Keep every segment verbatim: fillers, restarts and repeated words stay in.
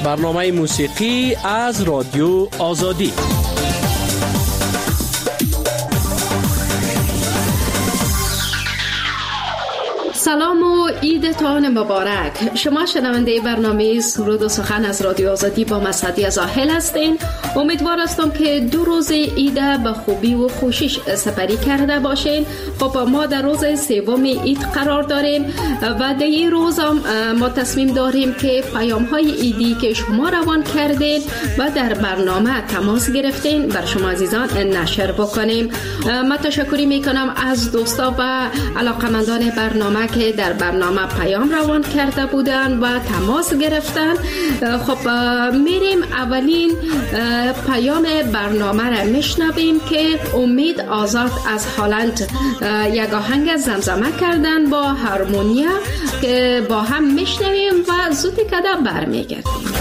برنامه موسیقی از رادیو آزادی. سلام و عیدتان مبارک. شما شنونده برنامه سرود و سخن از رادیو آزادی با مسعدی زاهل هستین. امیدوار هستم که دو روز عید به خوبی و خوشیش سپری کرده باشین. خب ما در روز سوم عید قرار داریم و در این روز هم ما تصمیم داریم که پیام های عیدی که شما روان کردین و در برنامه تماس گرفتین بر شما عزیزان نشر بکنیم. من تشکری میکنم از دوستا و علاقمندان برنامه که در برنامه پیام روان کرده بودن و تماس گرفتن. خب میریم اولین پیام برنامه را میشنویم که امید آزاد از هلند یک آهنگ زمزمه کردن با هارمونیا که با هم میشنویم و زودی کده برمیگردیم.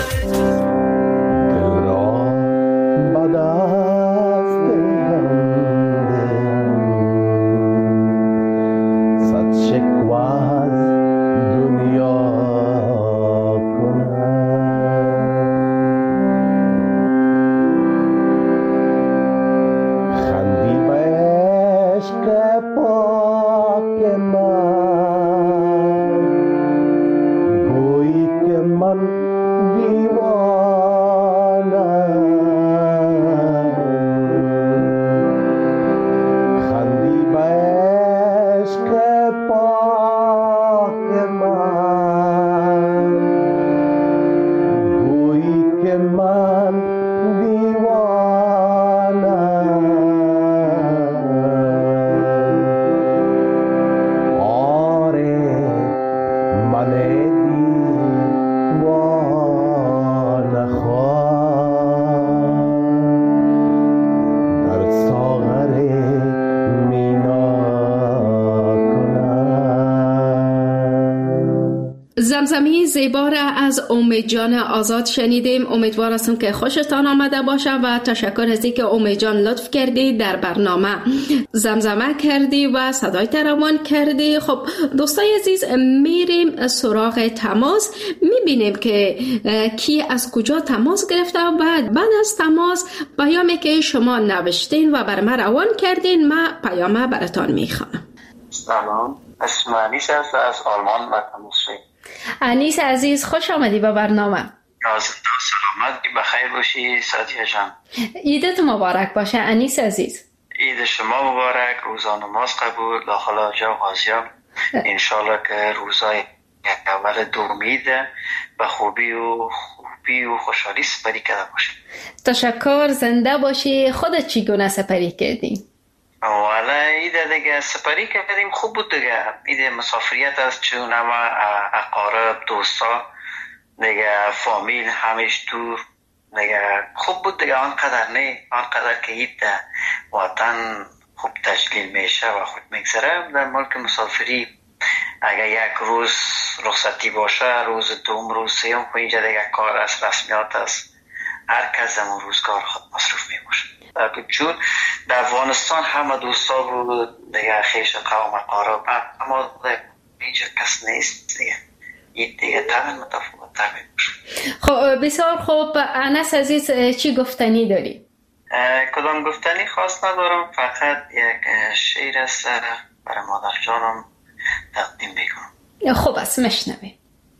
زمزمه زیبا را از امید جان آزاد شنیدیم. امیدوار هستم که خوشتان آمده باشه و تشکر از اینکه امید جان لطف کردی در برنامه زمزمه کردی و صدای روان کردی. خب دوستای عزیز، میریم سراغ تماس، میبینیم که کی از کجا تماس گرفته و بعد بعد از تماس پیامی که شما نوشتین و بر من روان کردین من پیامه براتان میخوام. سلام، اسم انیس است از آلمان و تماس شدید. انیس عزیز خوش آمدی به برنامه. سلامت بخیر باشی سادیه جان. عیدت مبارک باشه انیس عزیز. عید شما مبارک، روزا نماز قبول، داخل جا غازیاب. انشالله که روزای اول دو امیده به خوبی و خوبی و خوشحالی سپری کرده باشی. تشکر، زنده باشی. خودت چگونه سپری کردی؟ والا ایده دیگه سپری کردیم، خوب بود دیگه. ایده مسافریت است، چون همه اقارب دوستا دیگه فامیل همیش دور دیگه، خوب بود دیگه. آنقدر نه آنقدر که ایده وطن خوب تجلیل میشه و خوب میگذره. در ملک مسافری اگر یک روز رخصتی باشه، روز دوم روز سیوم خو اینجا دیگه کار است، رسمیات است، هر کس زمان روزگار خود مصروف میباشه. چون در افغانستان همه دوستا بود دیگه، خیش قوم اقارب، اما اینجا کس نیست دیگه. این دیگه طبعا متفاوت طبعا باشه. خب بسیار خوب. انس عزیز چی گفتنی داری؟ کدام گفتنی خاص ندارم، فقط یک شعر است برای مادر جانم تقدیم میکنم. خوب است، مشنویم.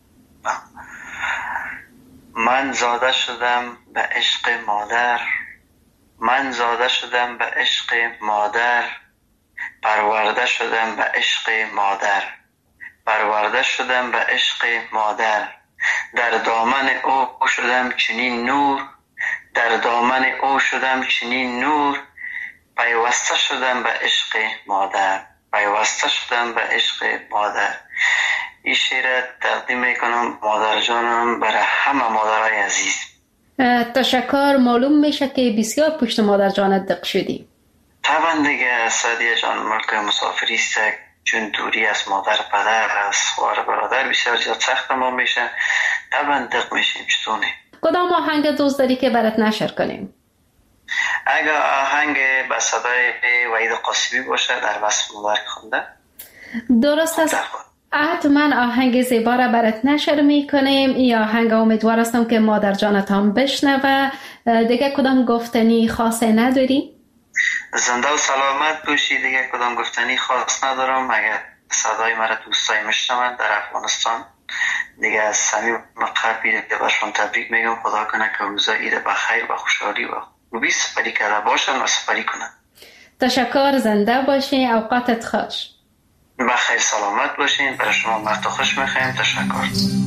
من زاده شدم به عشق مادر، من زاده شدم به عشق مادر، پرورده شدم به عشق مادر، پرورده شدم به عشق مادر. در دامن او شدم چنین نور، در دامن او شدم چنین نور. پیوسته شدم به عشق مادر، پیوسته شدم به عشق مادر. این شعر تقدیم میکنم مادر جانم برای همه مادرای عزیز. تشکر. معلوم میشه که بسیار پشت مادر جانت دق شدی. طبعا دیگه سادیه جان، ملک مسافری است، چون دوری از مادر پدر از خواهر برادر بسیار زیاد سخت ما میشه. طبعا دق میشیم. چطوری؟ کدام آهنگ دوست داری که برات نشر کنیم؟ اگه آهنگ به صدای وحید قاسمی باشه، در وصف مبارک خونده. درست است. حتما آهنگ زیبا را برات نشر میکنیم. این آهنگ امیدوار هستم که مادر جانتان بشنوه. دیگه کدام گفتنی خاصی نداری؟ زنده و سلامت باشی. دیگه کدام گفتنی خاص ندارم. اگر صدای مرا دوستای میشنون در افغانستان، دیگه از صمیم قلبی دیگه برشون تبریک میگم. خدا کنه که روزا عید بخیر و خوشحالی و خوبی سپری کرده باشن و سپری کنن. تشکر، زنده باشی، اوقاتت خوش. بخیر سلامت باشین. برای شما وقت خوش میخوایم. تشکر.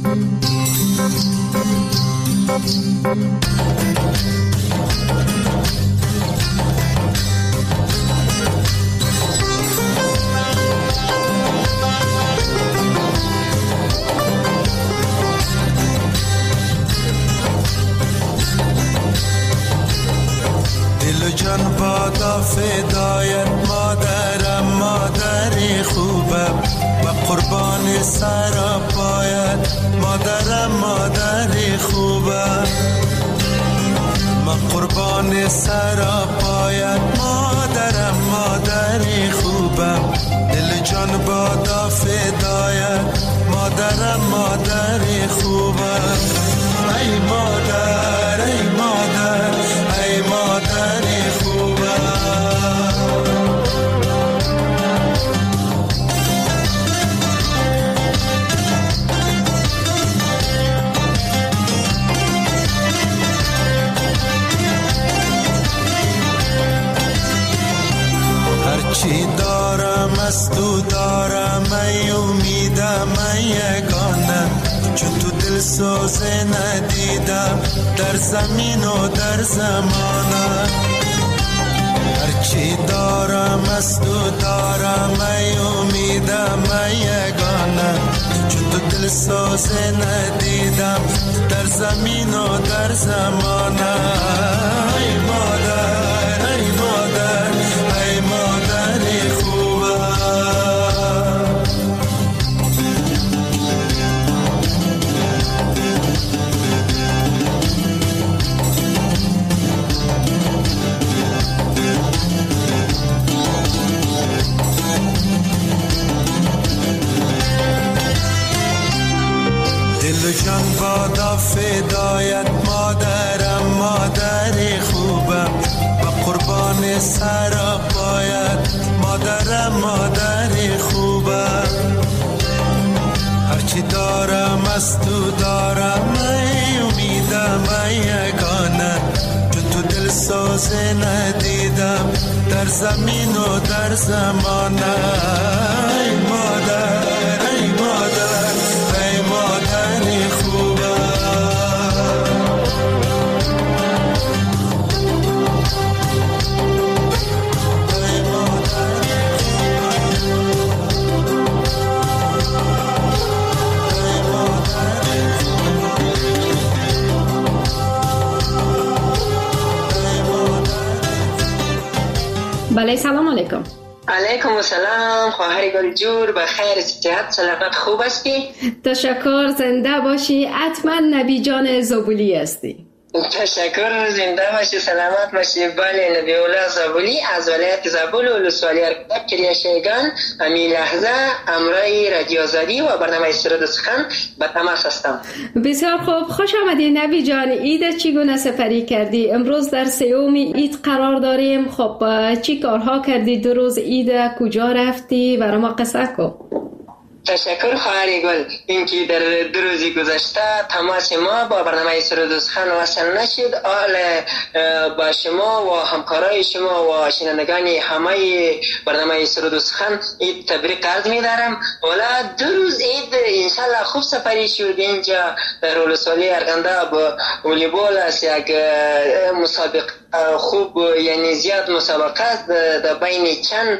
دل و جان بادا فدایت مادرم، مادری خوبم و قربان سر پایت مادرم، مادری خوبم. ما قربان سر پایت مادرم، مادری خوبم. دل و جان بادا فدایت مادرم، مادری خوبم. ای مادر، ای مادر، ای مادری خوبم. هرچی دارم از تو دارم، ای امیدم، ای یگانه، چون تو دل سوزه ندیدم در زمین و در زمانه. هرچی دارم از تو دارم، ای امیدم، ای یگانه، چون تو دل سوزه ندیدم در زمین و در زمانه. ای مادر، ای مادر، ای مادری خوبم. دل و جان بادا فدایت مادرم، مادری خوبم و قربان سر پایت مادرم، مادری خوبم. هرچی دارم از تو دارم، ای امیدم، ای یگانه، چون تو دل سوزه ندیدم در زمین و در زمانه. ای مادر، ای مادر، ای مادری خوبم. بله، سلام علیکم. علیکم السلام. خواهر گل جور، بخیر، صحت سلامت، خوب هستی؟ تشکر، زنده باشی. حتما نبی جان زابلی هستی. تشکر، زنده باشی، سلامت باشی. بله، نبی الله زابلی از ولایت زابل و ولسوالی ارکب کریاشیگان همین لحظه امرای رادیو آزادی و برنامه سرود سخن به تماس هستم. بسیار خوب، خوش آمدی نبی جان. عید چگونه سپری کردی؟ امروز در سوم عید قرار داریم. خب چی کارها کردی دو روز عید؟ کجا رفتی؟ برای ما قصه کن. تشکر خواهر گل. اینکه در دو روزی گذشته تماس ما با برنامه سرود و سخن وصل نشد. حال با شما و همکارای شما و شنوندگان همه برنامه سرود و سخن عید تبریک عرض می‌دارم. والا دو روز عید انشالله خوب سپری شد. اینجا در ولسوالی ارغنده با والیبال است یک مسابقه خوب، یعنی زیاد مسابقه است در بین چند،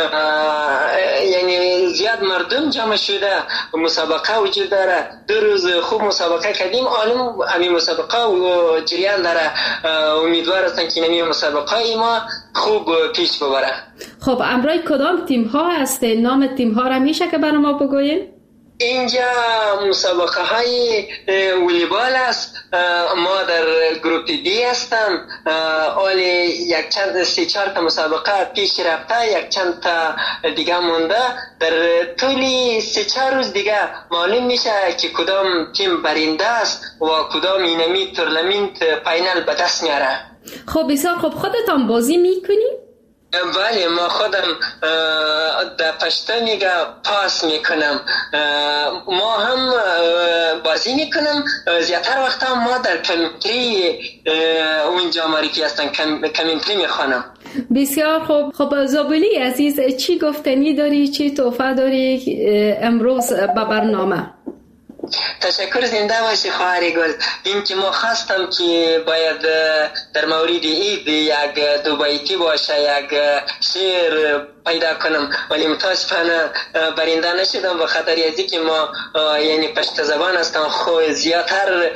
یعنی زیاد مردم جمع شده مسابقه وجود داره. دو روز خوب مسابقه کردیم. عالم همین مسابقه و جریان داره. امیدوار هستم که همین مسابقه ما خوب پیش ببره. خب امروز کدام تیم ها هست؟ نام تیم ها را میشه که برای ما بگوین؟ اینجا مسابقه های والیبال است. ما در گروپ دی هستم. اولی یک چند سه چهار تا مسابقه پیش رفته، یک چند تا دیگه مونده. در طول سه چهار روز دیگه معلوم میشه که کدام تیم برنده است و کدام اینمی تورنمنت فاینال به دست میاره. خب بسیار خب. خودتان بازی میکنی؟ بله، ما خودم در پشت میگه پاس میکنم. ما هم بازی میکنم. زیادتر وقتا ما در کمنتری اونجا معرفی هستم، کمنتری میخوانم. بسیار خوب. خب زابلی عزیز، چی گفتنی داری، چی تحفه داری امروز به برنامه؟ تشکر، زنده باشی خواهر گل. این که ما خواستم که باید در مورد عید یک دو بیتی باشه، یک شعر پیدا کنم، ولی متاسفانه برنده نشدم به خاطر از اینکه ما یعنی پشت زبان هستم، خود زیادتر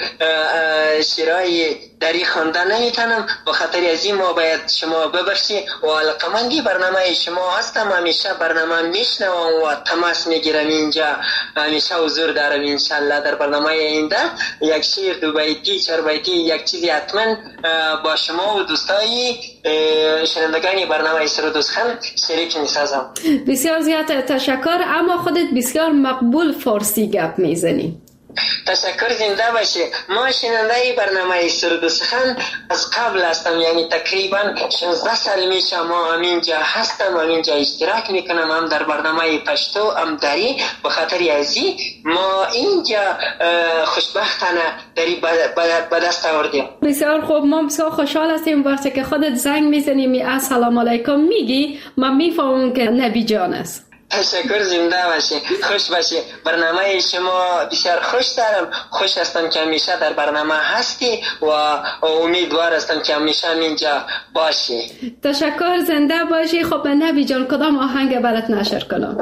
شعرهای دری خوانده نمیتونم. به خاطر از این ما باید شما ببخشی و علاقمندی برنامه شما هستم. همیشه برنامه میشنوم و تماس میگیرم. اینجا همیشه حضور دارم. انشالله در برنامه آینده یک شعر، دو بیتی، چهار بیتی، یک چیزی حتما با شما و دوستای شنوندگان برنامه سرود سخن شریک میسازم. بسیار زیاد تشکر. اما خودت بسیار مقبول فارسی گپ میزنی. تشکر، زنده باشی. ما شنونده برنامه سرود سخن از قبل هستم، یعنی تقریبا شانزده سال میشه ما همینجا هستم، همینجا اشتراک میکنم، هم در برنامه پشتو هم دری. به خاطر ازی ما اینجا خوشبختانه دری به دست آوردیم. بسیار خوب. ما بسیار خوشحال هستیم وقتی که خودت زنگ میزنی می السلام علیکم میگی، من میفهمم که نبی جان است. تشکر، زنده باشی، خوش باشی. برنامه شما بسیار خوش دارم. خوش هستم که همیشه در برنامه هستی و امیدوار هستم که همیشه اینجا باشی. تشکر، زنده باشی. خب نبی جان، کدام آهنگ برات نشر کنم؟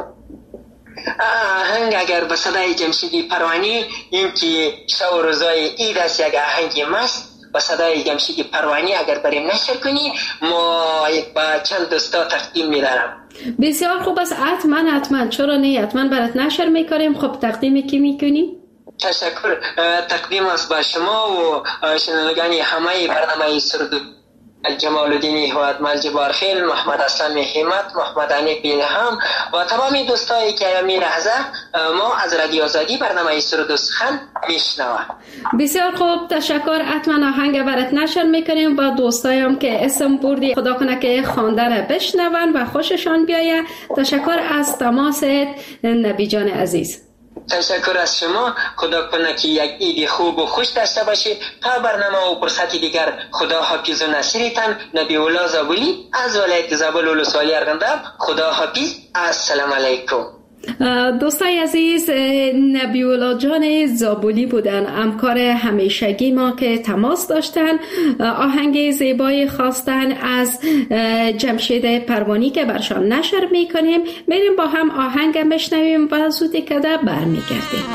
آهنگ اگر به صدای جمشیدی پروانی، این که شب و روزای عید است، یک آهنگ مست با صدای جمشیدی پروانی اگر بریم نشر کنی، ما با چند دوستا تقدیم میدارم. بسیار خوب است. حتما حتما، چرا نه، حتما برات نشر میکنیم. خب تقدیمی کی میکنی؟ تشکر. تقدیم است با شما و شنوندگان همه برنامه سرود جمال الدین هواد ملجبار خیل، محمد اسلام حمد، محمد عنی بینهم و تمامی دوستایی که همین لحظه ما از رادیو آزادی برنامه سرود سخن میشنوند. بسیار خوب، تشکر. حتما آهنگ برات نشر میکنیم با دوستایم که اسم بردی، خدا کنه که خوانده را بشنون و خوششان بیایه. تشکر از تماست نبی جان عزیز. تشکر از شما. خدا کنه که یک عید خوب و خوش داشته باشید. تا برنامه و فرصتی دیگر، خدا حافظ و نصیرتان. نبی الله زابلی از ولایت زابل ولسوالی ارغنداب. خدا حافظ. السلام علیکم. دوستای عزیز، نبی الله جان زابلی بودن، همکار همیشگی ما که تماس داشتن. آهنگ زیبایی خواستن از جمشید پروانی که برشان نشر میکنیم. میریم با هم آهنگ بشنویم و زودی کده برمیگردیم.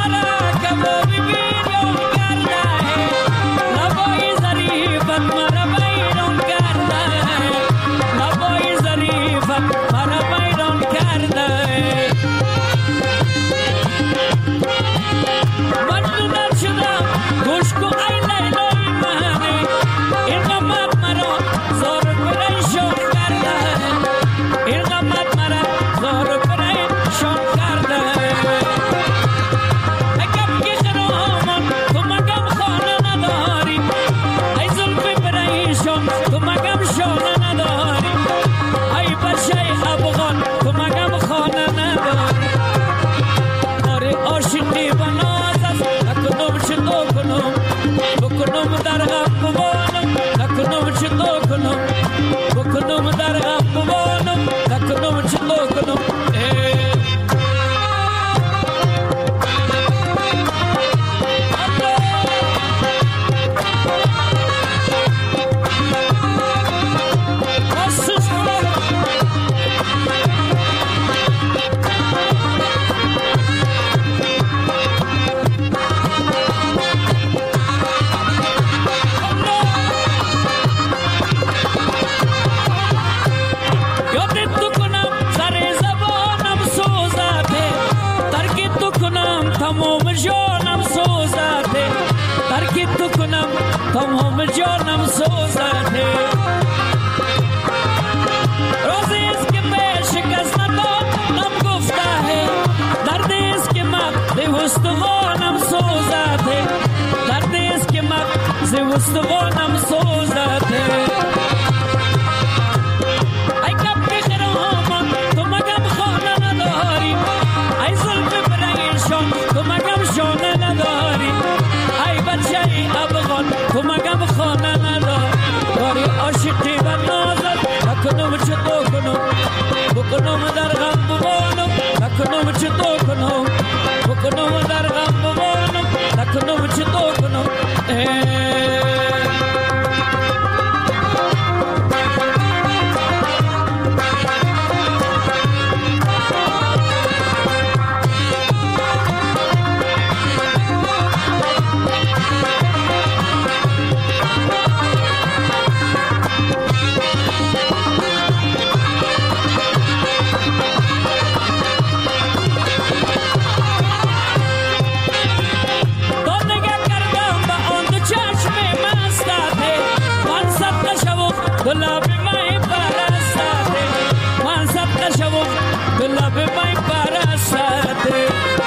Mara تمام جانم سوزده، ترک تو کنم تمام جانم سوزده. روزی است که به شکست ندادم گفته ہے، دردی است که مغز استخوانم سوزده، دردی است که مغز استخوانم سوزده. ای کبک خرامان تو مگم خانه نداری، ای ظلم پریشان تو مگم شانه نداری، ای بچه ای افغان تو مگم خانه نداری. عاشقی و نازت نکنم چطور کنم، بکنم در غم بمانم، نکنم چطور کنم، بکنم در غم بمانم، نکنم چطور کنم. گلاب مای پرستاده، من سبت شوم گلاب مای پرستاده،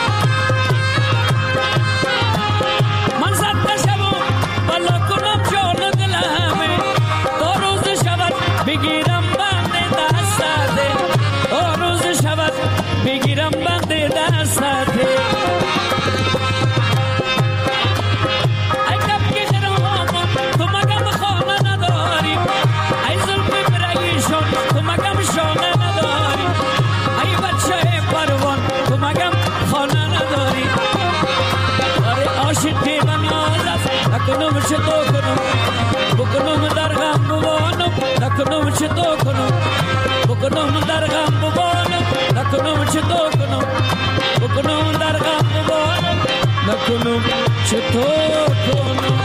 من سبت شوم بالا کنم جان دلمه، تا روز شود بگیرم بند دستاده، تا روز شود بگیرم بند دستاده. نکنم چطور کنم، بکنم در غم بمانم، نکنم چطور کنم، بکنم در غم بمانم، نکنم چطور کنم، بکنم در غم بمانم، نکنم چطور کنم.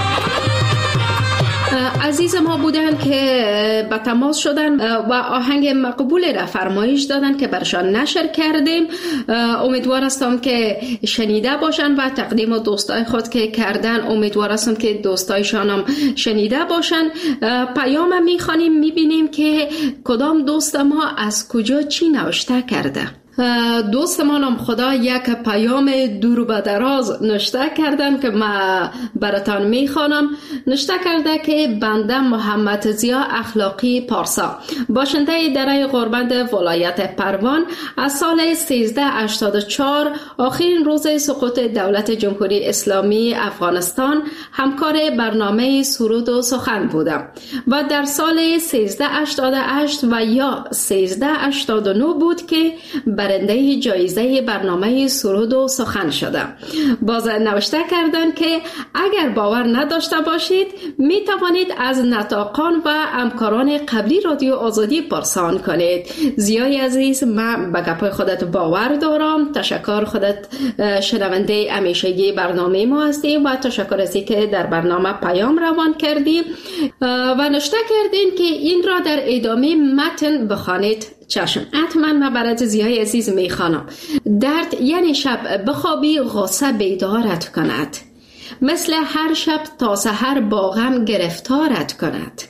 عزیز ما بودن که به تماس شدن و آهنگ مقبول را فرمایش دادن که برشان نشر کردیم. امیدوار هستم که شنیده باشن و تقدیم دوستای خود که کردن امیدوار هستم که دوستایشان هم شنیده باشن. پیام میخوانیم میبینیم که کدام دوست ما از کجا چی نوشته کرده. دوستمانم خدا یک پیام دور به دراز نوشته کردن که ما براتان میخوانم. نوشته کرده که بنده محمد ضیا اخلاقی پارسا، باشنده دره غربند ولایت پروان، از سال سیزده هشتاد و چهار آخرین روز سقوط دولت جمهوری اسلامی افغانستان همکار برنامه سرود و سخن بودم و در سال سیزده هشتاد و هشت و یا سیزده هشتاد و نه بود که برنده جایزه برنامه سرود و سخن شدم. باز نوشته کردن که اگر باور نداشته باشید می توانید از نطاقان و همکاران قبلی رادیو آزادی پرسان کنید. زیای عزیز، من به گپای خودت باور دارم. تشکر، خودت شنونده همیشگی برنامه ما هستی و تشکر از که در برنامه پیام روان کردی و نوشته کردین که این را در ادامه متن بخوانید. چشم، حتما من برات زیای عزیز میخوانم. درد یعنی شب بخوابی غصه بیدارت کند، مثل هر شب تا سحر با غم گرفتارت کند.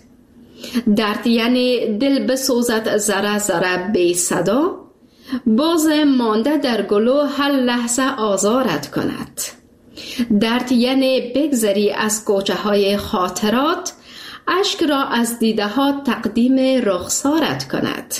درد یعنی دل بسوزد ذره ذره بی صدا، باز مانده در گلو هر لحظه آزارت کند. درد یعنی بگذری از کوچه های خاطرات، اشک را از دیده ها تقدیم رخسارت کند.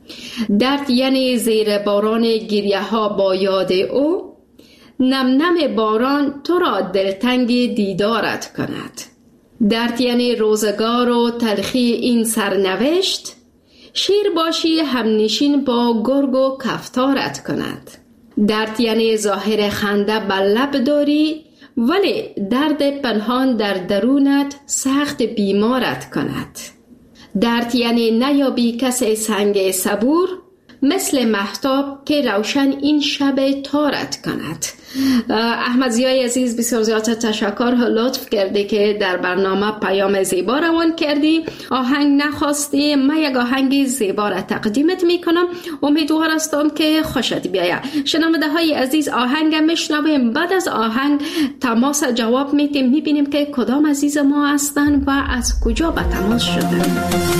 درد یعنی زیر باران گریه ها با یاد او، نم نم باران تو را دلتنگ دیدارت کند. درد یعنی روزگار و تلخی این سرنوشت، شیر باشی همنشین با گرگ و کفتارت کند. درد یعنی ظاهر خنده بر لب داری، ولی درد پنهان در درونت سخت بیمارت کند. درد یعنی نیابی کسی سنگ صبور، مثل مهتاب که روشن این شب تارت کند. احمد ضیای عزیز، بسیار زیاد تشکر، لطف کردی که در برنامه پیام زیبا روان کردی. آهنگ نخواستی، من یک آهنگ زیبا را تقدیمت میکنم، امیدوار هستم که خوشت بیاید. شنونده های عزیز، آهنگ میشنویم، بعد از آهنگ تماس جواب میدیم، میبینیم که کدام عزیز ما هستن و از کجا به تماس شدن.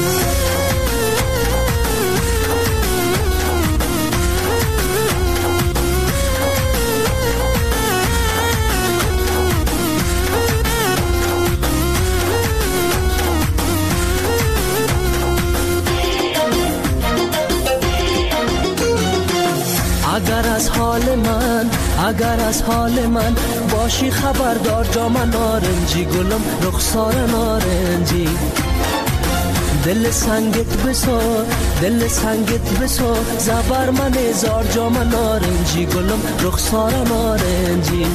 اگر از حال من اگر از حال من باشی خبردار، جام نارنجی گلم رخسار نارنجی، دل سنگت بسار دل سنگت بسار، زبر من هزار جام نارنجی گلم رخسار نارنجی.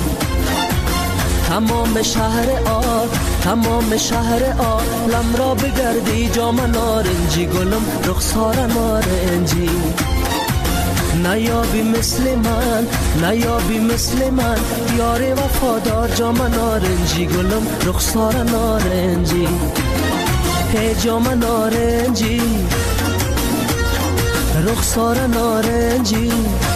تمام شهر آ تمام شهر آ لم را بگردی، جام نارنجی گلم رخسار نارنجی. نیابی مثل من نیابی مثل من، یار وفادار جام نارنجی گلم رخسار نارنجی. هی جام نارنجی رخسار نارنجی،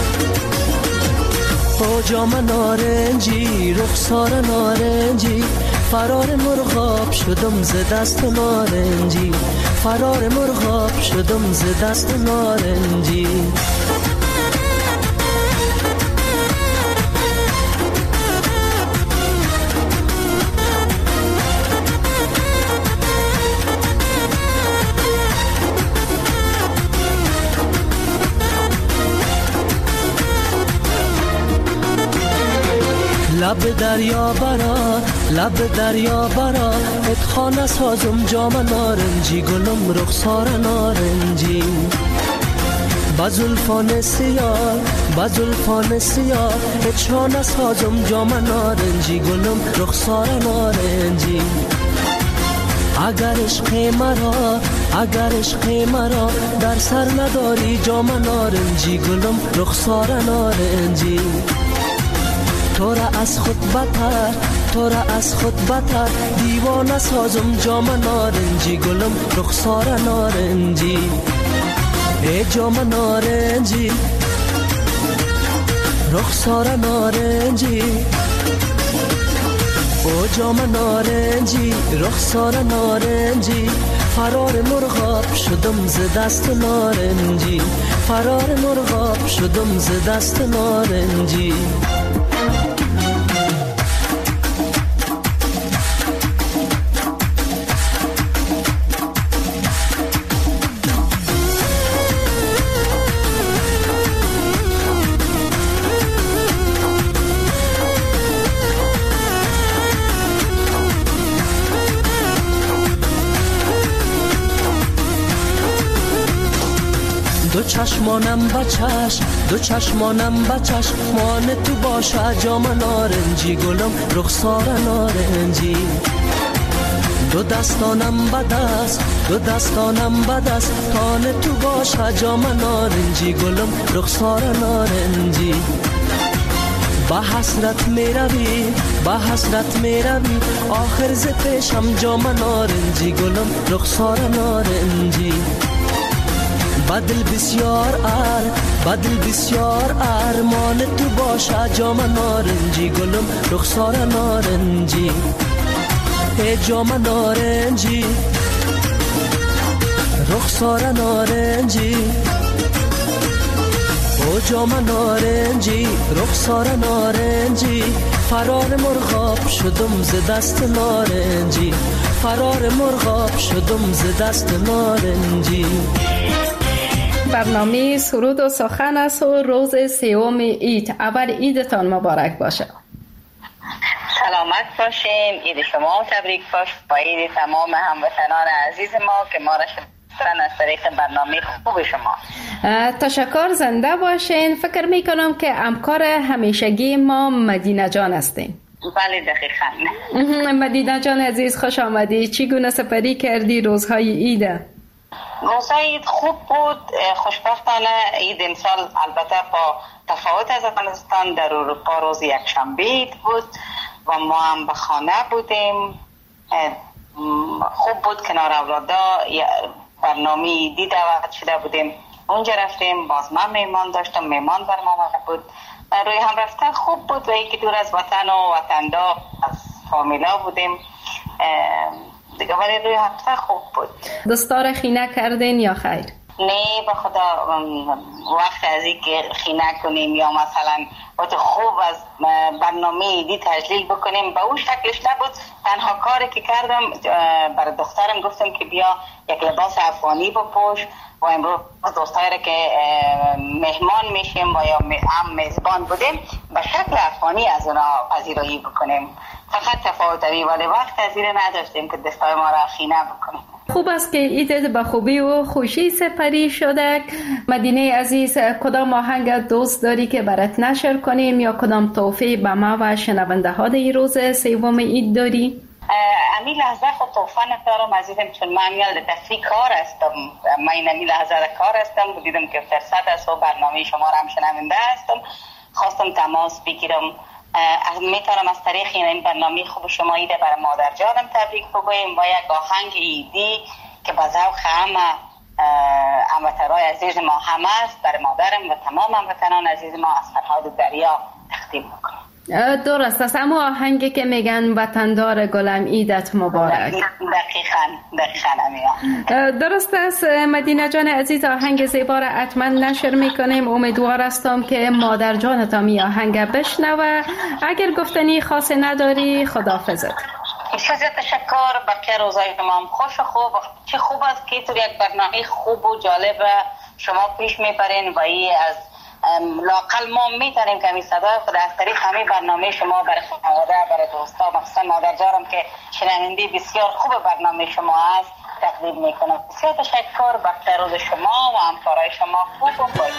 او جام نارنجی رخسار نارنجی. فرار مرغاب شدم ز دست نارنجی، فرار مرغاب شدم ز دست نارنجی. لب دریا برا لب دریا برا، اتخانه سازم جام نارنجی گلم رخسار نارنجی. بزلفان سیاه بزلفان سیاه، اتخانه سازم جام نارنجی گلم رخسار نارنجی. اگر عشق مرا اگر عشق مرا در سر نداری، جام نارنجی گلم رخسار نارنجی. تو را از خود بتر تو را از خود بتر، دیوانه سازم جام نارنجی گلم رخسار نارنجی. ای جام نارنجی رخسار نارنجی، او جام نارنجی رخسار نارنجی. فرار مرغاب شدم ز دست نارنجی، فرار مرغاب شدم ز دست نارنجی. دو چشمانم بچش دو چشمانم بچش، مان تو باشه جام نارنجی گلم رخسار نارنجی. دو دستانم بدست دو دستانم بدست، تان تو باشه جام نارنجی گلم رخسار نارنجی. با حسرت می روی با حسرت می روی، آخر ز پیشم جام نارنجی گلم رخسار نارنجی. بدل بسیار ار بدل بسیار ارمان تو باشه جام نارنجی گلم رخسار نارنجی. ای جام نارنجی رخسار نارنجی، او جام نارنجی رخسار نارنجی. فرار مرغاب شدم ز دست نارنجی، فرار مرغاب شدم ز دست نارنجی. برنامه سرود و سخن است و روز سوم عید. اول عیدتان مبارک باشه. سلامت باشین. عید شما تبریک باشه با عید تمام هموطنان عزیز ما که ما را شنیدن از طریق برنامه خوب شما. تشکر، زنده باشین. فکر میکنم که همکار همیشگی ما مدینه جان هستین. بله دقیقاً. مدینه جان عزیز، خوش آمدی. چگونه سپری کردی روزهای عید؟ روزای عید خوب بود. خوشبختانه عید امسال البته با تفاوت از افغانستان در اروپا روز یکشنبه عید بود و ما هم به خانه بودیم. خوب بود، کنار اولادا برنامه عیدی دعوت شده بودیم، اونجا رفتیم. باز من میمان داشتم، میمان بر ما بود. روی هم رفته خوب بود و یکی دور از وطن و وطندا از فامیلا بودیم دیگه، ولی روی هفته خوب بود. دستار خینه کردین یا خیر؟ نه به خدا وقت از این که خینه کنیم یا مثلا وقت خوب از برنامه ایدی تجلیل بکنیم به اون شکلش نبود. تنها کاری که کردم برای دخترم گفتم که بیا یک لباس افغانی بپوش و امروز دوستایی که مهمان میشیم و یا هم میزبان بودیم به شکل افغانی از اونا پذیرایی بکنیم. فقط تفاوتایی ولی وقت از این نداشتیم که دستای ما را خینه بکنیم. خوب است که عید به خوبی و خوشی سپری شده. مدینه عزیز، کدام آهنگ دوست داری که برات نشر کنیم یا کدام تحفه به ما و شنونده ها در روز سوم عید داری؟ امی لحظه خود توفه ندارم عزیزم، چون من میال تفریح کار هستم. من این امی لحظه کار هستم، دیدم که فرصت است و برنامه شما را هم شنونده هستم، خواستم تماس بگیرم. میتونم از طریق این برنامه خوب شما ایده برای مادر جانم تبریک بگویم و یک آهنگ ایدی که با ذوق همه هموطنان عزیز ما همه است برای مادرم و تمام هموطنان عزیز ما از فرهاد دریا تقدیم میکنم. درست است، اما آهنگی که میگن وطندار گلم عیدت مبارک. دقیقاً دقیقاً امیا. درست است مدینه جان عزیز، آهنگ زیبا را حتما نشر میکنیم. امیدوار هستم که مادر جانت می آهنگ بشنوه. اگر گفتنی خاصی نداری خداحافظت. بسیار تشکر. بقیه روزای شما هم خوش و خوب. چه خوب است که تو یک برنامه خوب و جالب شما پیش میبرین و ای از لاقل ما میتونیم که می صدای خود از طریق همه برنامه شما برای خانواده برای دوستا مخصوصا مادر جانم که شنونده بسیار خوب برنامه شما است تقدیم میکنم. بسیار تشکر. بخیر روز شما و همکارای شما خوب و خوش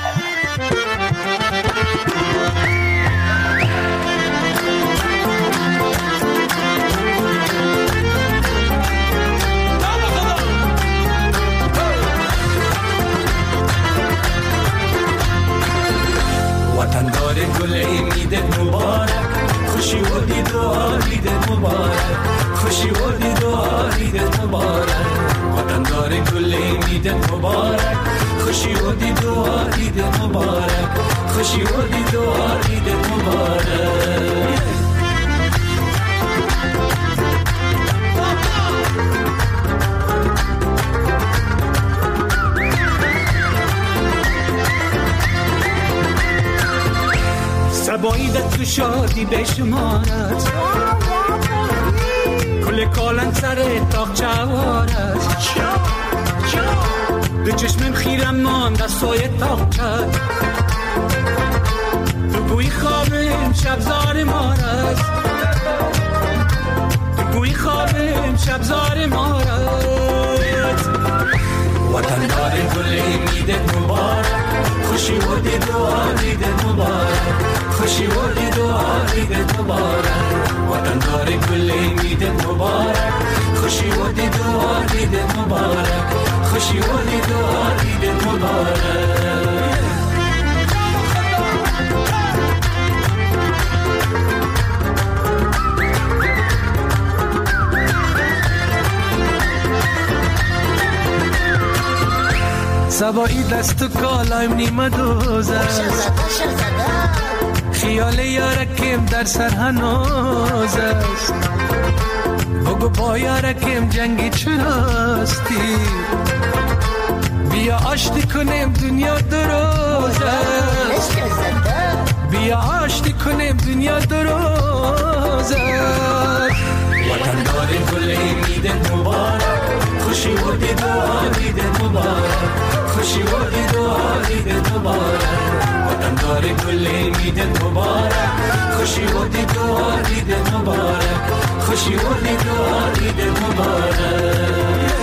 وطندار گل عیدت مبارک، خوشی و دید و عیدت مبارک، خوشی و دید و عیدت مبارک. وطندار گل عیدت مبارک، خوشی و دید و عیدت مبارک، خوشی و دید و عیدت مبارک. سباییدت تو شادی بشمارد، کل کالن سر تاق چوارد، دو چشمم خیرم ماند از سایه تاق چد، تو گوی خوابم شبزار مارد، تو گوی خوابم شبزار مارد. وطندار گل عیدت مبارک، خوشی و دید و عیدت مبارک، خوشی و دید و عیدت مبارک. وطندار گل عیدت مبارک، خوشی و دید و عیدت مبارک، خوشی و دید و عیدت مبارک. سبایی دست و کالایم نیمه دوز است، خیال یارکیم در سر هنوز است، بگو با یارکیم جنگی چراستی، بیا آشتی کنیم دنیا دروز است، بیا آشتی کنیم دنیا دروز است. وطندار گل عیدت مبارک، خوشی و دید و عیدت مبارک، خوشی و دید و عیدت مبارک. وطندار گل عیدت مبارک، خوشی و دید و عیدت مبارک، خوشی و دید و عیدت مبارک.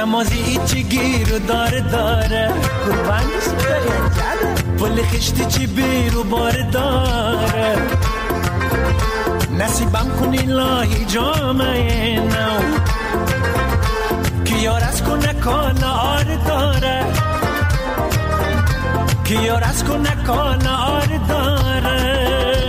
نمازی ایچی گیر و داره داره قربانش باید پل خشتی چی بیر و بار داره نصیبم کنی لاهی جامعه نو که یار از کنه کالا آر داره که یار از کنه کالا آر داره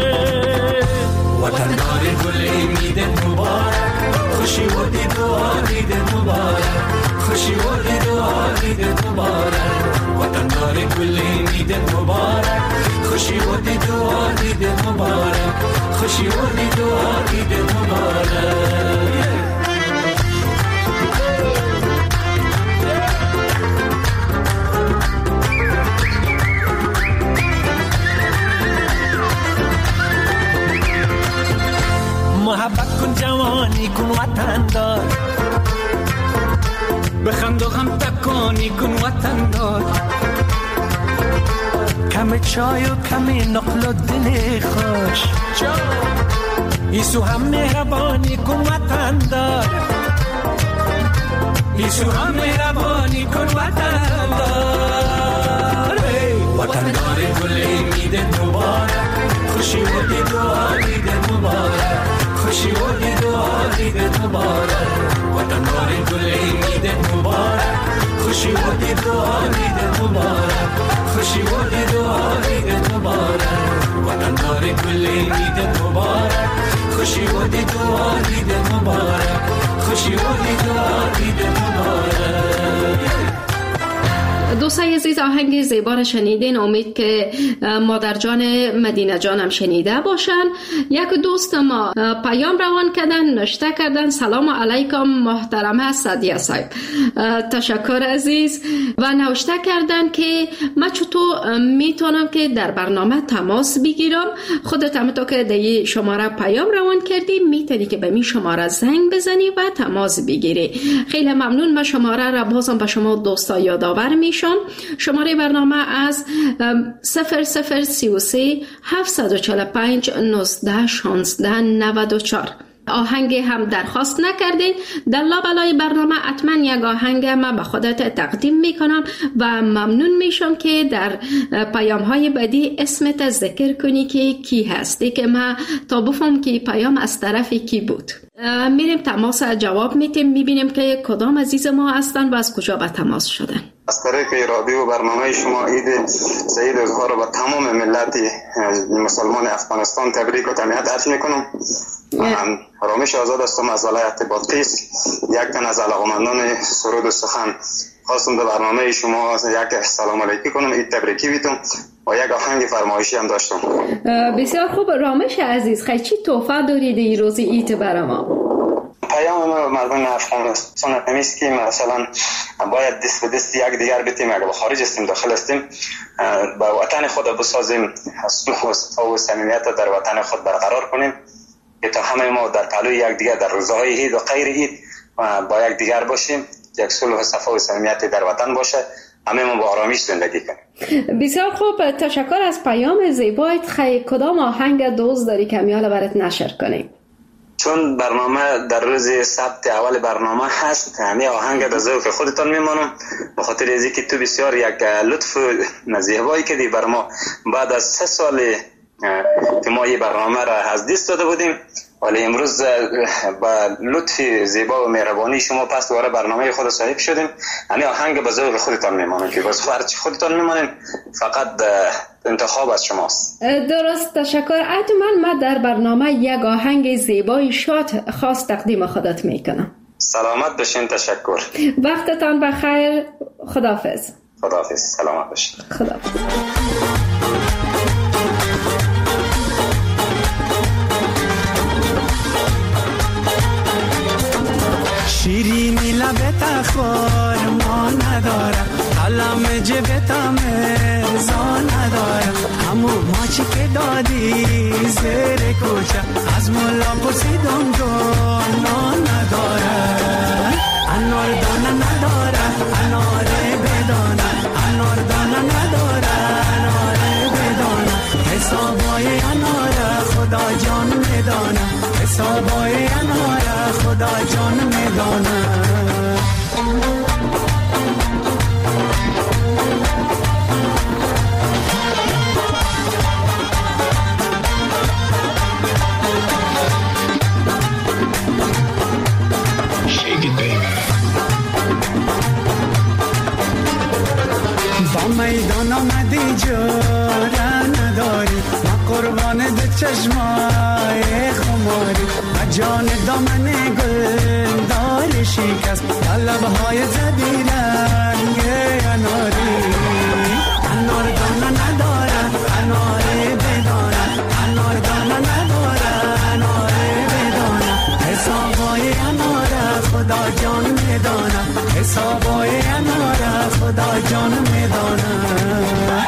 وطن داره گل امیدت مبارک خوشی و دید و آدیدت مبارک خوشی و دید و آدیدت مبارک وطن داره گل امیدت مبارک خوشی و دید و آدیدت مبارک خوشی و دید و آدیدت مبارک محبت کن جوانی کن وطن دار بخند و غم تکانی کن وطن دار کم چای و کم نقل و دل خوش ایسو هم مهربانی کن وطن دار ایسو هم مهربانی کن وطن دار وطن دار گل امیدت مبارک خوشی و دید و آدیدت مبارک خوشی و دید و آدیدت مبارک وطن دار گل امیدت مبارک خوشی و دید و آدیدت مبارک خوشی و دید و آدیدت مبارک وطن دار گل امیدت مبارک خوشی و دید و آدیدت مبارک خوشی و دید و آدیدت مبارک. دوستای عزیز آهنگ زیبا را شنیدین. امید که مادر جان مدینه جانم شنیده باشن. یک دوست ما پیام روان کردن، نوشته کردن سلام علیکم محترمه سعدیه صاحب، تشکر عزیز، و نوشته کردن که من چطور میتونم که در برنامه تماس بگیرم. خودت هم تو که در شماره پیام روان کردی میتونی که به می شماره زنگ بزنی و تماس بگیری. خیلی ممنون. من شماره را بازم به شما دوستا یادآور میشم. شماره برنامه از صفر صفر سی و سه هفتصد و چهل و پنج نوزده شانزده نود و چهار. آهنگ هم درخواست نکردین. در لابلای برنامه حتما یک آهنگ من به خودت تقدیم میکنم و ممنون میشم که در پیام های بعدی اسمت ذکر کنی که کی هستی که من تا بفهم که پیام از طرف کی بود. میریم تماس جواب میتیم، میبینیم که کدام عزیز ما هستن و از کجا به تماس شدن. از طریق رادیو برنامه شما عید سعید روزها رو به تمام ملت مسلمان افغانستان تبریک و تهنیت عرض میکنم. من رامش آزاد هستم از ولایت بادغیس. یک تن از علاقمندان سرود و سخن خواستم به برنامه شما یک سلام علیکی کنم، عید تبریکی بیتم و یک آهنگ فرمایشی هم داشتم. بسیار خوب رامش عزیز، خیلی چی تحفه دارید این روز عید برای ما؟ پیام مردم افغانستان همیست که مثلا باید دست به دست یک دیگر بتیم، اگر به خارج استیم داخل استیم با وطن خود بسازیم، صلح و صفا و صمیمیت در وطن خود برقرار کنیم که تا همه ما در پهلوی یک دیگر در روزهای عید و غیر عید با یک دیگر باشیم، یک صلح و صفا و صمیمیت در وطن باشه، همه ما با آرامش زندگی کنیم. بسیار خوب، تشکر از پیام زیبایت. خیلی کدام آهنگ دوست داری که میال برات نشر کنیم؟ چون برنامه در روز سبت اول برنامه هست، همه آهنگ در ذوق خودتان میمانم به خاطر از اینکه تو بسیار یک لطف زیبایی کردی بر ما. بعد از سه سال که ما این برنامه را از دست داده بودیم، ولی امروز با لطف زیبا و مهربانی شما پس دوباره برنامه خود صاحب شدیم. همه آهنگ به ذوق خودتان میمانم که بس فرچ خودتان میمانیم، فقط انتخاب از شماست. درست، تشکر. اتمن من در برنامه یک آهنگ زیبای شاد خاص تقدیم خودت میکنم. سلامت باشین. تشکر. وقتتان بخیر. خداحافظ. خداحافظ. سلامت باشین. خداحافظ. شیرینی لبت خور ما ندارم، قلم جبت مرزا ندارم، همو ماچی که دادی زیر کوچه از مولا پرسیدم دانا ندارم. انار دانه ندارم، انار بدانه، انار دانه ندارم، انار بدانه، حسابای انار خدا جان میدانه، حسابای انار خدا جان میدانه. چشمای خماری و جان دامن گل دار شکست لبهای زدی رنگ اناری انار دانه ندارن اناره بدانن انار دانه ندارن اناره بدانن حسابای اناره خدا جان میدانن حسابای اناره خدا جان میدانن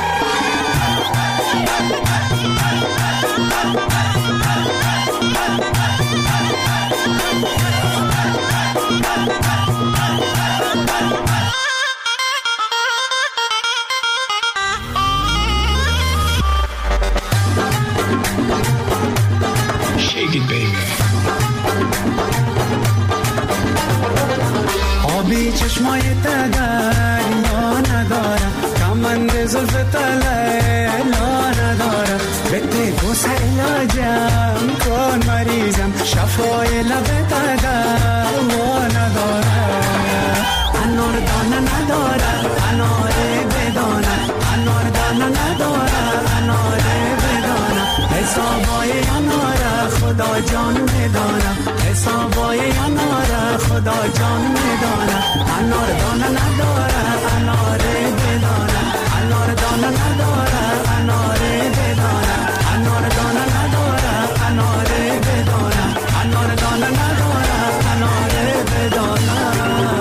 آبی چشمای دریا ندارم کمند زلف لیلا ندارم بده بوس علاجم کن مریضم شفای لب دوا ندارم انار دانه ندارم اناره بدانم انار دانه ندارم اناره بدانم حسابای اناره خدا جان میدانم حسابای اناره خدا جان میدانم انار دانه ندارم اناره بدانم انار دانه ندارم اناره بدانم انار دانه ندارم اناره بدانم انار دانه ندارم اناره بدانم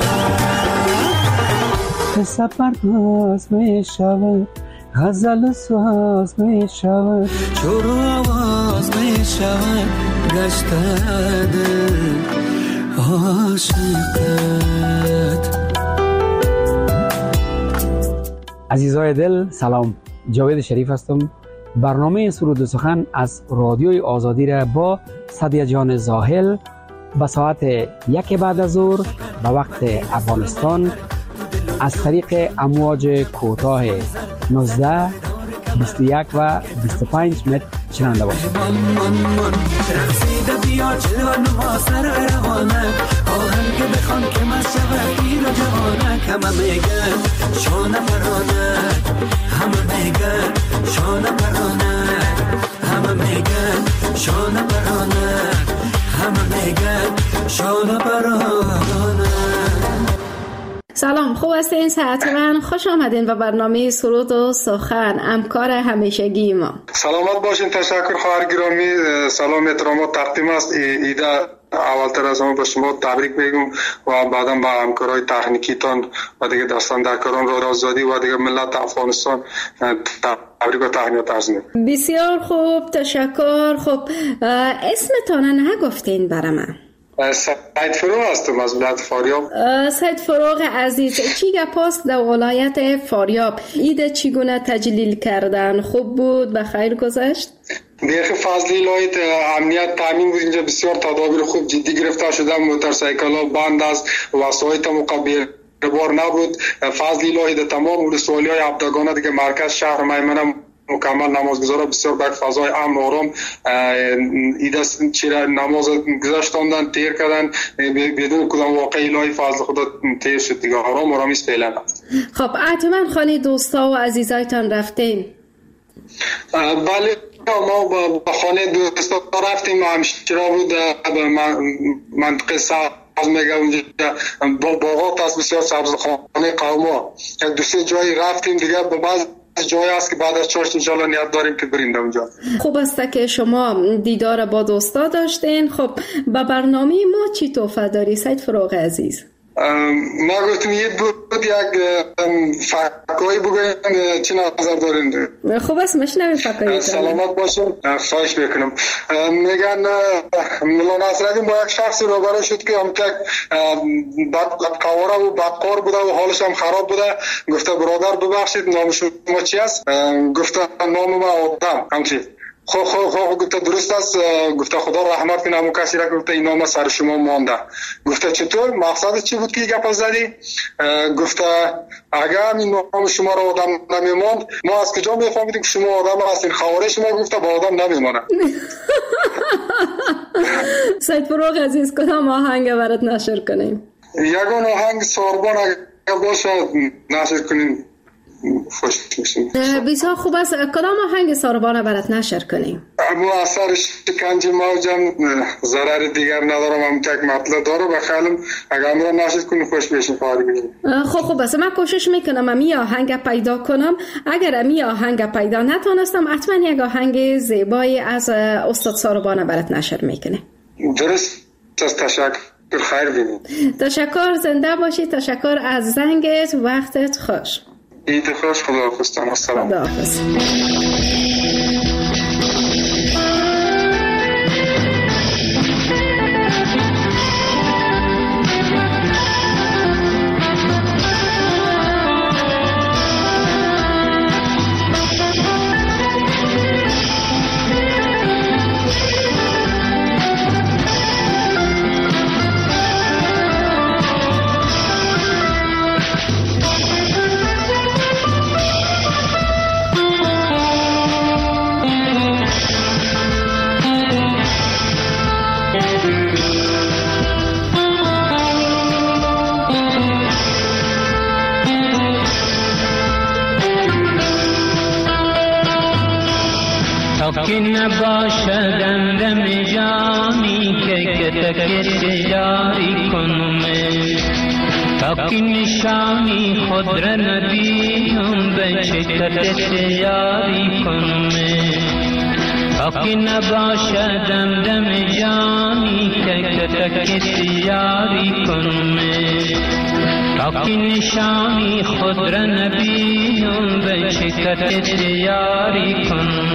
قصه پرداز می شود غزل ساز می شود شروع آواز می شود گشته دل عاشقت. عزیزای دل سلام، جاوید شریف هستم. برنامه سرود و سخن از رادیوی آزادی را با صدیه جان زاهل به ساعت یک بعد از ظهر به وقت افغانستان از طریق امواج کوتاه نوزده، بیست و یک و بیست و پنج متر شنونده باشید. رقصیده بیا جلوان ما سر روانه آهنگ بخوان که مصجبه پیر و جوانه همه میگن شانه پرانه همه میگن شانه پرانه همه میگن شانه پرانه همه میگن شانه پرانه. سلام، خوب هستین؟ صحتمند؟ خوش آمدین به برنامه سرود و سخن، همکار همیشگی ما. سلامت باشین. تشکر خواهر گرامی. سلام احترامات تقدیم است. ایده اولتر از همه به شما تبریک میگم و بعدم به همکارای تکنیکیتان و دیگه دستاندرکاران رادیو آزادی و دیگه ملت افغانستان تبریک و تهنیت عرض میکنم. بسیار خوب، تشکر. خب اسمتان نگفتین برای من؟ سید فروغ هستم از ولایت فاریاب. سید فروغ عزیز، چی گپاست در ولایت فاریاب؟ عید چگونه تجلیل کردن؟ خوب بود؟ به خیر گذشت؟ دیگه فضلی الهی امنیت تامین بود. اینجا بسیار تدابیر خوب جدی گرفته شده. موتورسایکل‌ها بند است، وسایط مقابل بار نبود. فضلی الهی در تمام ولسوالی‌های هفتگانه دیگه مرکز شهر میمنه مکمل نمازگزارا بسیار به فضای امن و آرام ایده چیره نماز گذاشتاندن، تیر کردن بدون کدام واقعی الهی فضل خدا تیر شد دیگه. آرام آرامیست فعلا. خب حتما خانه دوستا و عزیزایتان رفتین؟ بله، ما به خانه دوستا رفتیم. همشیرا بود به منطقه سبز میگه اونجا باغات است بسیار سبزخانه قوما. دو سه جایی رفتیم دیگه. به بعض جایی است که بعد از چاشت انشالله نیت داریم که بریم اونجا. خوب است که شما دیدار با دوستا داشتین. خب به برنامه ما چی تحفه داری سید فروغ عزیز؟ ما گفتم یه بود یک فکایی بگویم، چی نظر دارین؟ خوب است مشنویم فکایی. سلامت باشیم. خواهش بکنم. میگن ملا نصرالدین با یک شخصی روبرو شد که هم که بدقواره و بدکار بوده و حالش هم خراب بوده. گفته برادر ببخشید نام شما چی است؟ گفته نام ما آدم همچی. خب خب خب گفته درست است. گفته خدا رحمت کنه همون کسی را که گفته این نام سر شما مانده. گفته چطور؟ مقصد چی بود که یک گپ زدی؟ گفته اگر این نام شما را آدم نمیماند ما از کجا میفهمیدیم که شما آدم هستین؟ خوارج ما گفته با آدم نمیمانه. سید فروغ عزیز کدام آهنگ برات نشر کنیم؟ یگان آهنگ ساربان اگر باشه نشر کنیم. خوش میشیم. بسیار خوب است. کدام آهنگ ساربانه برات نشر کنیم؟ ابو اثر شکنجه موجم ضرر دیگر ندارم، هم تک مطلب داره بخیالم اگر امرا نشد کنیم خوش بشیم فارغ بشیم. خب خوب است. من کوشش میکنم امی آهنگ پیدا کنم. اگر امی آهنگ پیدا نتونستم حتما یک آهنگ زیبایی از استاد ساربانه برات نشر میکنه. درست است. تشکر. خیر بینید. تشکر. زنده باشی. تشکر از زنگت. وقتت خوش. عید خوش. خداحافظ. السلام. خداحافظ. که نباشدم دم جانی که کتک جاری کنم، تا که نشانی خود را نبینم به چکت جاری کنم، تا که نباشدم دم جانی که کتک جاری کنم، تا که نشانی خود را نبینم به چکت جاری کنم.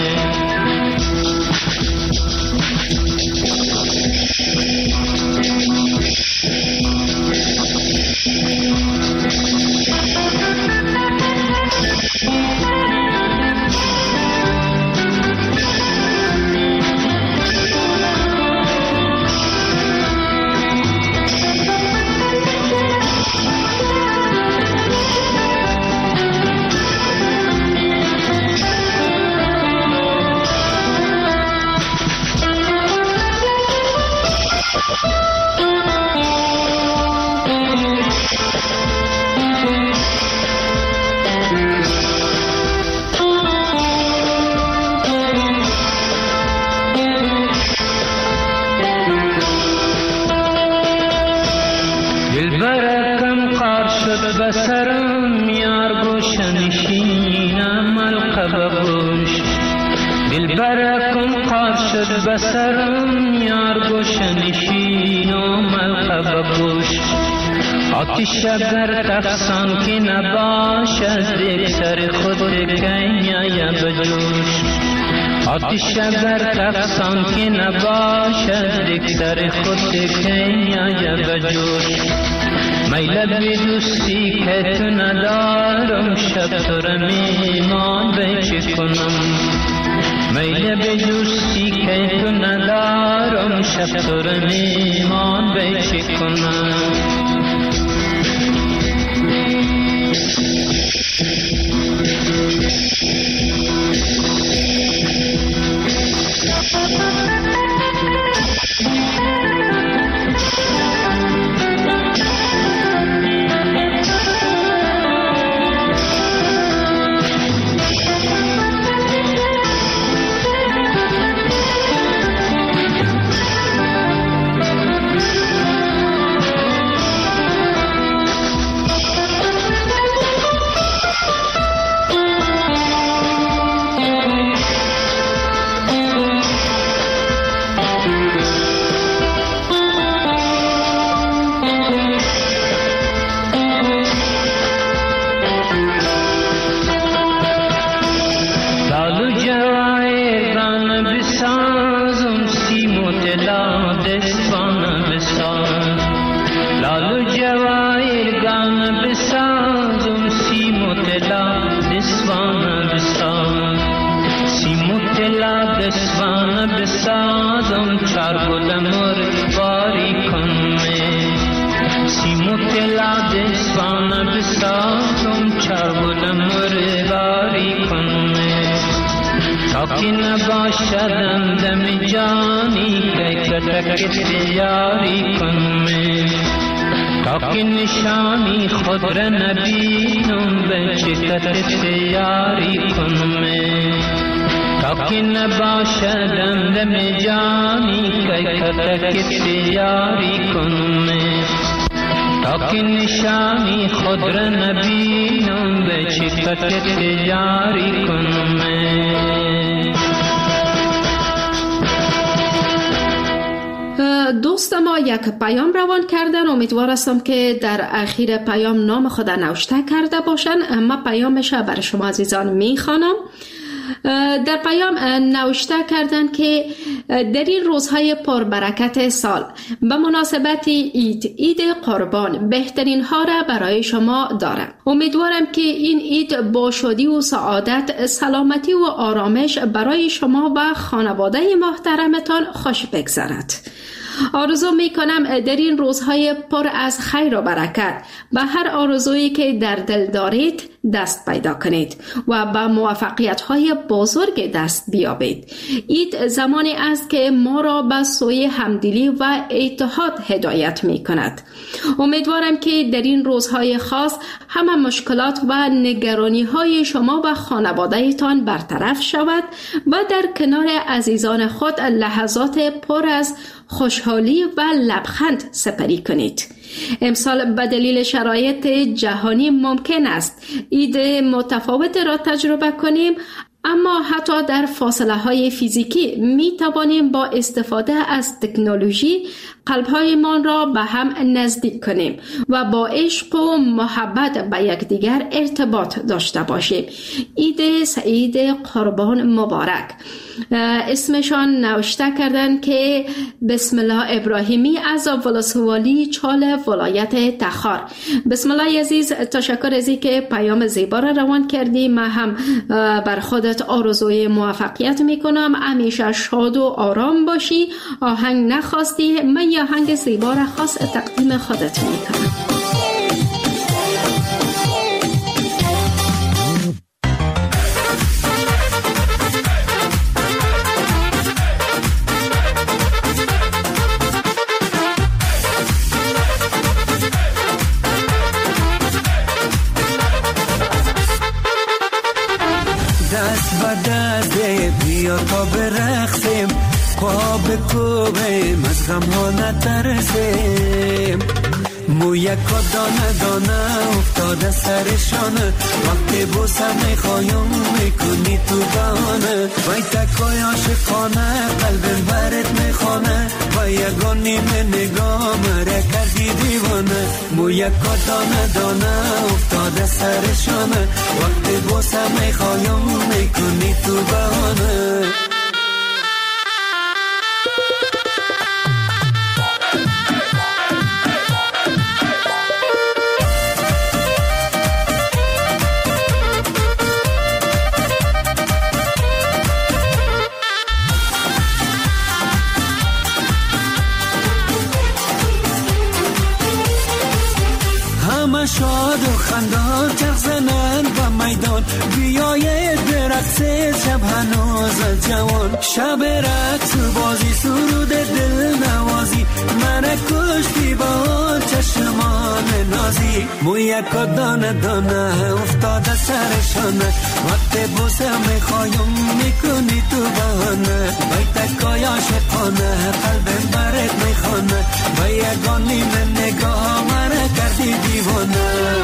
بسرم یار گوشنشینم القب گوش، دل برکم قار شد بسرم یار گوشنشینم القب گوش، آتش اگر تفسان که نباشد یک سر خود کنیا بجوش، آتش اگر تفسان که نباشد یک سر خود کنیا بجوش، میل به دوستی که تو ندارم شب تو را میمان به چه کنم، میل به دوستی که تو ندارم شب تو را میمان به چه کنم. که نباشدم دم جانی که کتک یاری کنم، تا که نشانی خود را نبینم به چکت یاری کنم تا که نباشدم دم جانی که کتک یاری کنم تا که نشانی خود را نبینم به چکت یاری کنم. دوست ما یک پیام روان کردن، امیدوار هستم که در اخیر پیام نام خود نوشته کرده باشن. اما پیامش بر شما عزیزان میخوانم. در پیام نوشته کردن که در این روزهای پربرکت سال به مناسبت عید عید قربان بهترین ها را برای شما دارم. امیدوارم که این عید با شادی و سعادت، سلامتی و آرامش برای شما و خانواده محترمتان خوش بگذرد. آرزو می کنم در این روزهای پر از خیر و برکت به هر آرزویی که در دل دارید دست پیدا کنید و به موفقیت های بزرگ دست بیابید. عید زمانی است که ما را به سوی همدلی و اتحاد هدایت می کند. امیدوارم که در این روزهای خاص همه مشکلات و نگرانی های شما و خانواده تان برطرف شود و در کنار عزیزان خود لحظات پر از خوشحالی و لبخند سپری کنید. امسال به دلیل شرایط جهانی ممکن است عید متفاوت را تجربه کنیم، اما حتی در فاصله های فیزیکی می توانیم با استفاده از تکنولوژی قلب‌هایمان را به هم نزدیک کنیم و با عشق و محبت به یکدیگر ارتباط داشته باشیم. عید سعید قربان مبارک. اسمشان نوشته کردن که بسم الله ابراهیمی از ولسوالی چال ولایت تخار. بسم الله عزیز، تشکر از اینکه پیام زیبا را روان کردی. من هم بر خودت آرزوی موفقیت میکنم، همیشه شاد و آرام باشی. آهنگ نخواستی، من یه آهنگ زیبا را خاص تقدیم خودت میکنم. تا برقصیم پا بکوبیم از غم ها نترسیم. مو یکا دانه دانه افتاده سرشانه، وقتی بوسه میخوایم میکنی تو بانه. وای تکای عاشقانه قلبم برت میخوانه، و یگان نیمه نگاه مره کردی دیوانه. مو یکا دانه دانه افتاده سرشانه، وقتی بوسه میخوایم میکنی تو بانه. شاد و خندان چرخ زنن و میدان، بیاید برقصه شب هنوز جوان. شب رقص و بازی سرود دل نوازی، من کشتی با چشمان نازی. مو یکا دانه دانه افتاده سرشانه، وقت بوسه میخوایم میکنی تو بانه. بای تکای عاشقانه قلبم برت میخوانه، و یگان نیمه نگاه من کردی دیوانه.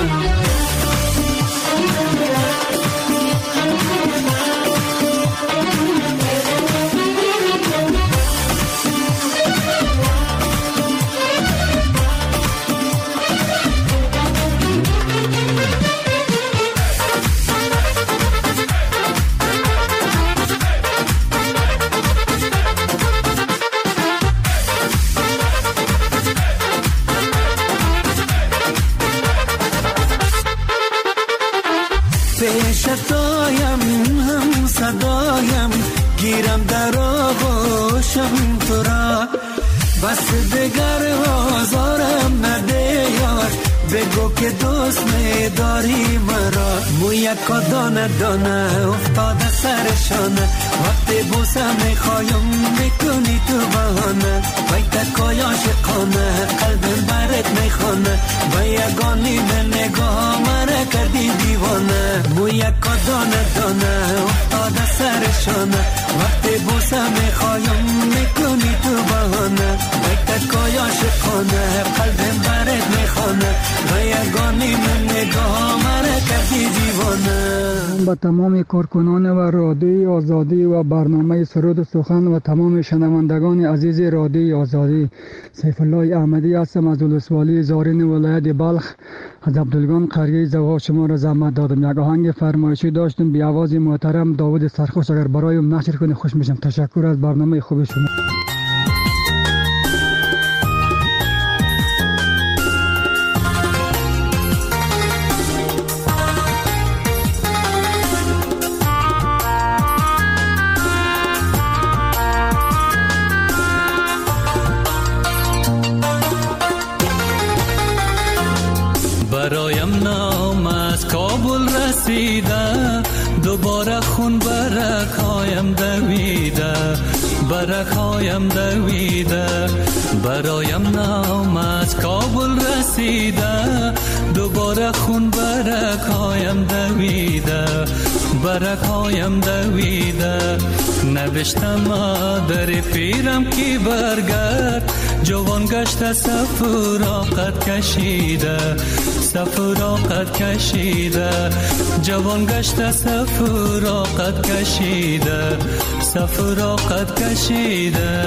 پیشتایم هم صدایم، گیرم در آغوشم تو را، بس دگر آزارم نده یار، بگو که دوست میداری مرا. مو یکا دانه دانه افتاده سرشانه، وقتی بوسه میخوایم میکنی تو بهانه. وای تکای عاشقانه قلبم برت میخوانه، و یگانی من نگاه من کردی دیوانه. مو یکا دانه دانه افتاده سرشانه، وقتی بوسه میخوایم میکنی تو بهانه. بیتت کای عاشقانه قلبم برات میخوانه، و یگانی من نگاه من کردی دیوانه. با تمام کارکنان و رادیوی آزادی و برنامه سرود و سخن و تمام شنوندگان عزیز رادیوی آزادی، سیف الله احمدی هستم از ولسوالی زارین ولایت بلخ. از عبدالگان قریه زوا شما را زحمت دادم. یک آهنگ فرمایشی داشتم بی آواز محترم داوود سرخوش، اگر برایم نشر کنی خوش میشم. تشکر از برنامه خوب شما. برایم نام از کابل رسیده، دوباره خون برکایم دویده، برکایم دویده. برایم نام از کابل رسیده، دوباره خون برکایم دویده، برکایم دویده. نوشتم در پیرم کی برگرد، جوان گشته سفراقت کشیده، سفراقت کشیده. جوان گشته سفراقت کشیده، سفراقت کشیده.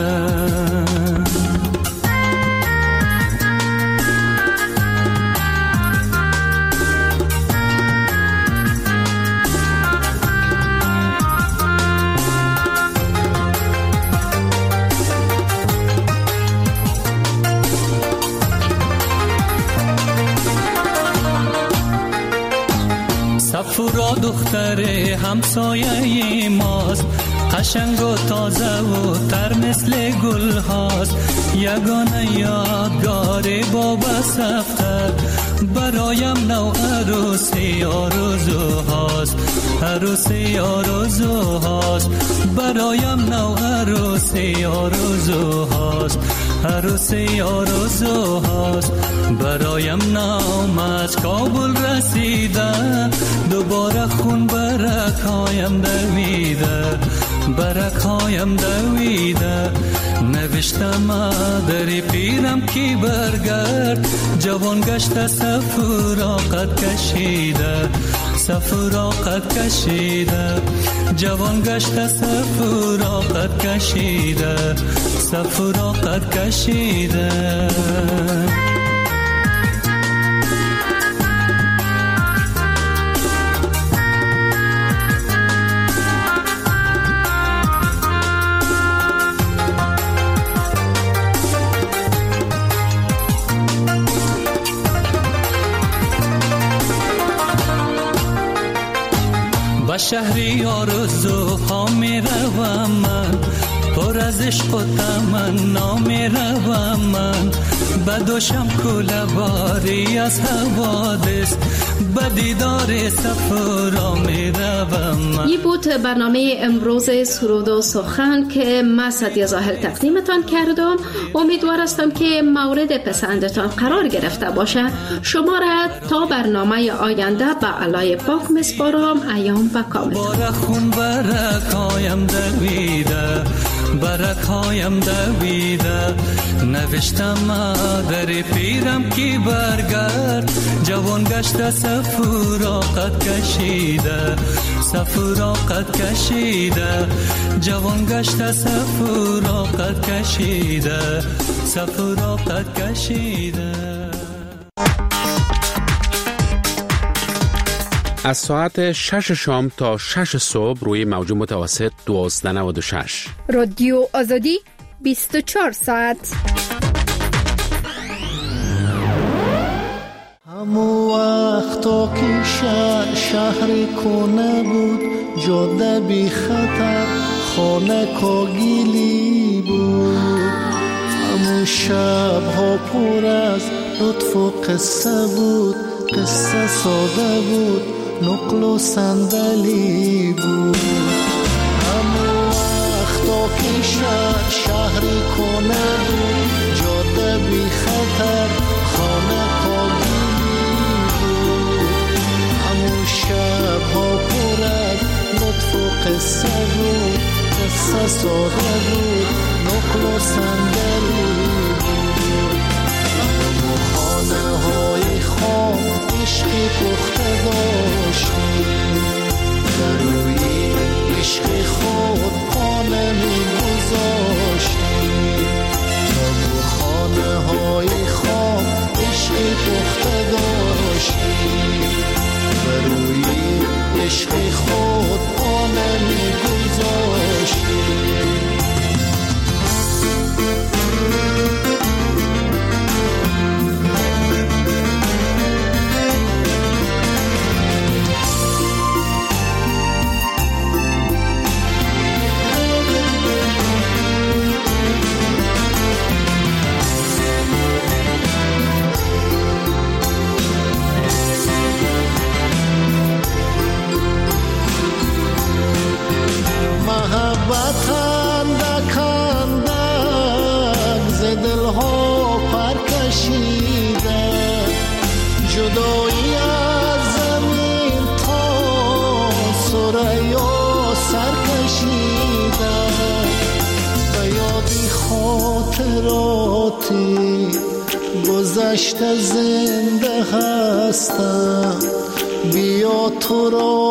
سفرا دختر همسایه ماست، قشنگ و تازه و تر مثل گل هاست. یگانه یادگار بابا سفتر، برایم نو عروسی آرزو هاست، عروسی آرزو هاست. برایم نو عروسی آرزو هاست، عروسی آرزو هاست. برایم نام از کابل رسیده، دوباره خون برکایم دویده، برکایم دویده. نوشتم در پیرم کی برگرد، جوان گشته سفراقت کشیده، سفراقت کشیده. جوان گشته سفراقت کشیده، سفراقت کشیده. شهری آرزوها می روم من، پر از عشق و تمنا می روم من. بدوشم کوله باری از حوادث، به دیدار سفرا می روم من. این بود برنامه امروز سرود و سخن که من سعدیه زاهل تقدیمتان کردم. امیدوار هستم که مورد پسندتان قرار گرفته باشه. شما را تا برنامه آینده به علای پاک مسپارم. ایام و کامل. خون برکایم دویده، برکایم دویده. نوشتم در پیرم کی برگرد، جوان گشته سفراقت کشیده، سفراقت کشیده. جوان گشته سفراقت کشیده، سفراقت کشیده. از ساعت شش شام تا شش صبح روی موج متوسط دوازده نود و شش. رادیو آزادی بیست و چهار ساعت. همو وقتا که شهر شهر کنه بود، جاده بی خطر خانه کاگیلی بود. همو شب ها پر از لطف و قصه بود، قصه ساده بود، نقل و صندلی بود. همو وقتا که شهر شهر کنه بود، جاده بی خطر خانه کاگیلی ساده بود، نقل و صندلی بود. اما خانه های خام عشقی پخته داشتیم، در روی عشق خود خانه می گذاشتیم. اما خانه های خام عشقی پخته داشتیم، در روی عشق خود خانه می گذاشتیم. محبت اندک اندک ز دلها پر کشیده، جدایی از زمین تا ثریا سر کشیده. به یادی خاطراتی گذشته زنده هستم، بیا تو را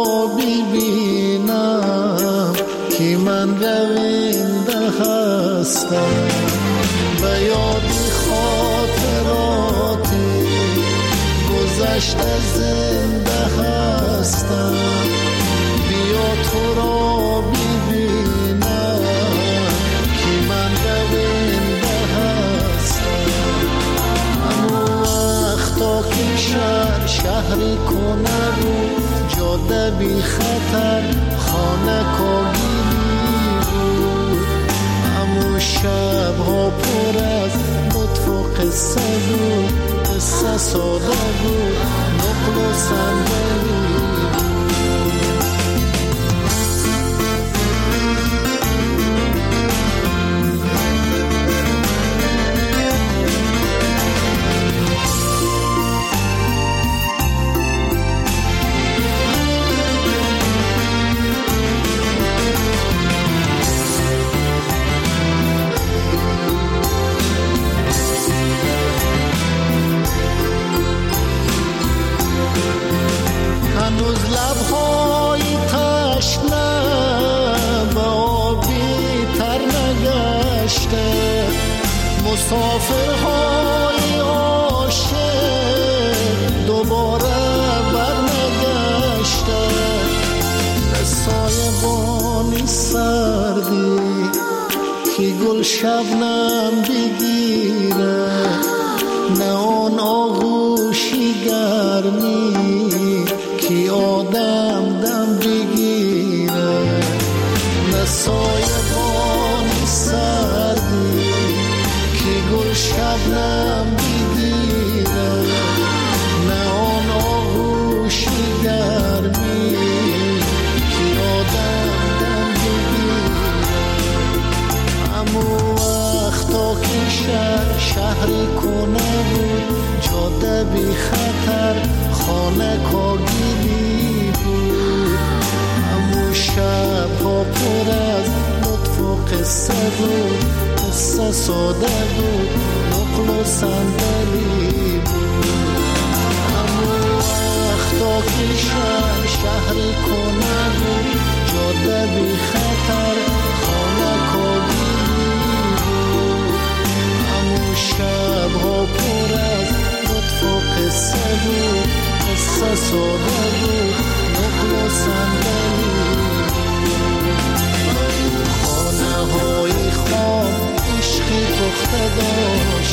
ببینم که من رونده هستم. به یادی خاطراتی گذشته زنده هستم، بیا تو را ببینم که من رونده هستم. اما وقتا که شهر شهری کنه بود، جاده بی خطر خانه کاگیلی بود. همون شب ها پر از لطف و قصه بود، قصه ساده بود، نقل و صندلی هنوز لبهای تشنه به آبی تر نگشته، مسافرهای عاشق دوباره بر نگشته. به سایبانی سردی که گل شبنم بگیره، نه آن آغوشی گرمی که آدم دم بگیره. نه سایبانی سردی که گل شبنم بگیره، نه آن آغوشی گرمی که آدم دم بگیره. اما وقتا که شهر شهری کنه بود، جاده بی خطر خانه کاگیلی بود. همون شب ها پر از لطف و قصه بود، قصه ساده بود، نقل و صندلی بود. همون وقتا که شهر شهری کنه بود، جاده بی خطر خانه کاگیلی بود. همون شب ها پر از لطف و قصه بود، قصه ساده بود، نقل و صندلی بود. خانه های خام عشقی پخته داشت،